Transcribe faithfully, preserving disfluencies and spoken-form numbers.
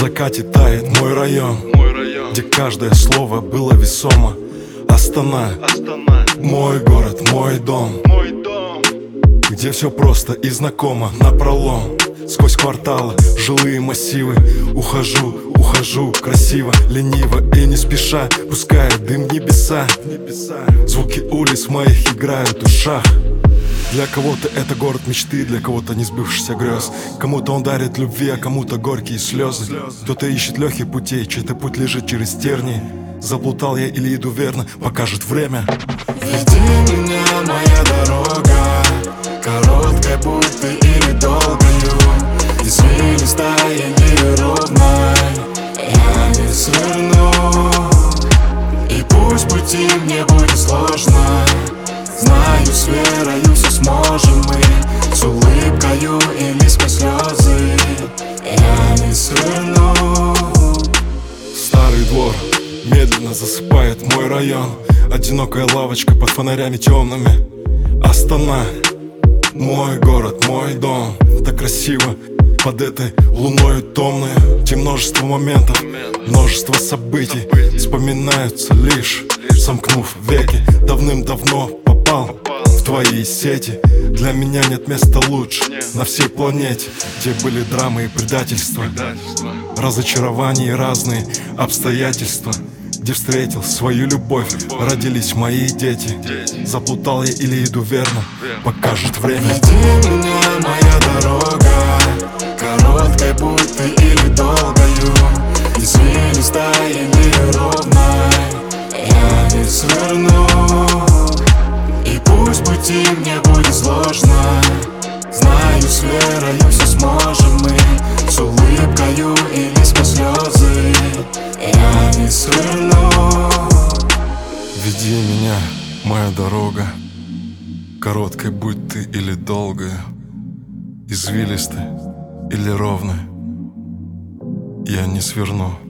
закате тает мой район, Мой район, где каждое слово было весомо. Астана, Астана, мой город, мой дом, мой дом. где все просто и знакомо напролом. Сквозь кварталы, жилые массивы ухожу, ухожу красиво, лениво и не спеша, пуская дым в небеса. Звуки улиц моих играют в ушах. Для кого-то это город мечты, для кого-то несбывшихся грез. Кому-то он дарит любви, а кому-то горькие слезы. Кто-то ищет легких путей, чей-то путь лежит через тернии. Заплутал я или иду верно, покажет время. Веди меня, моя дорога, короткая будь ты или долгою, извилистая или ровной, я не сверну. И пусть пути мне будет сложно, знаю, с верою все сможем мы, с улыбкою или сквозь слезы, я не сверну. Старый двор медленно засыпает мой район. Одинокая лавочка под фонарями темными. Астана, мой город, мой дом. Так красиво под этой луною томной, где множество моментов, множество событий вспоминаются лишь сомкнув веки. Давным-давно попал в твои сети. Для меня нет места лучше на всей планете, где были драмы и предательства, разочарования и разные обстоятельства, где встретил свою любовь, родились мои дети. Заплутал я или иду верно, покажет время. Веди меня, моя дорога, короткая будь ты или долгою, извилистая или ровной, я не сверну. И пусть пути мне будет сложно, знаю, с верою все сможем мы, с улыбкою или сквозь слезы, я не сверну. Веди меня, моя дорога, короткой будь ты или долгой, извилистой или ровной, я не сверну.